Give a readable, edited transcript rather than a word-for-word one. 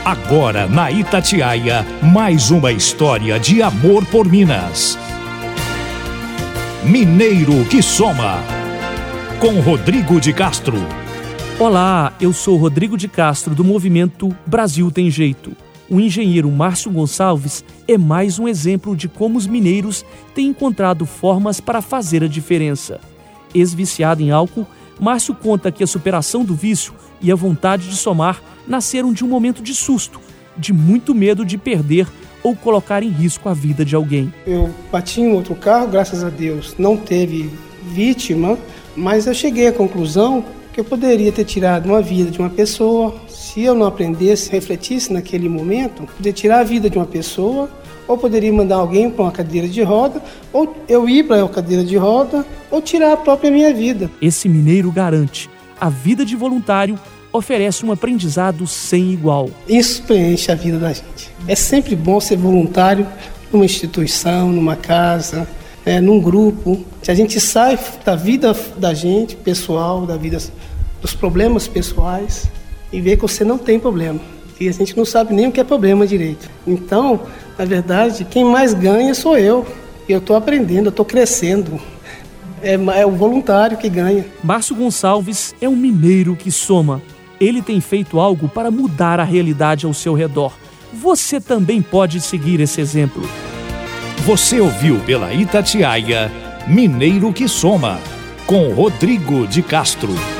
Agora na Itatiaia, mais uma história de amor por Minas. Mineiro que Soma, com Rodrigo de Castro. Olá, eu sou Rodrigo de Castro, do movimento Brasil Tem Jeito. O engenheiro Márcio Gonçalves é mais um exemplo de como os mineiros têm encontrado formas para fazer a diferença. Ex-viciado em álcool, Márcio conta que a superação do vício e a vontade de somar nasceram de um momento de susto, de muito medo de perder ou colocar em risco a vida de alguém. Eu bati em outro carro, graças a Deus não teve vítima, mas eu cheguei à conclusão que eu poderia ter tirado uma vida de uma pessoa se eu não aprendesse, refletisse naquele momento, poder tirar a vida de uma pessoa, ou poderia mandar alguém para uma cadeira de roda, ou eu ir para a cadeira de roda, ou tirar a própria minha vida. Esse mineiro garante: a vida de voluntário oferece um aprendizado sem igual. Isso preenche a vida da gente. É sempre bom ser voluntário numa instituição, numa casa, num grupo. Se a gente sai da vida da gente, pessoal, da vida dos problemas pessoais, e vê que você não tem problema. E a gente não sabe nem o que é problema direito. Então, na verdade, quem mais ganha sou eu. E eu estou aprendendo, eu estou crescendo. É o voluntário que ganha. Márcio Gonçalves é um mineiro que soma. Ele tem feito algo para mudar a realidade ao seu redor. Você também pode seguir esse exemplo. Você ouviu pela Itatiaia, Mineiro que Soma, com Rodrigo de Castro.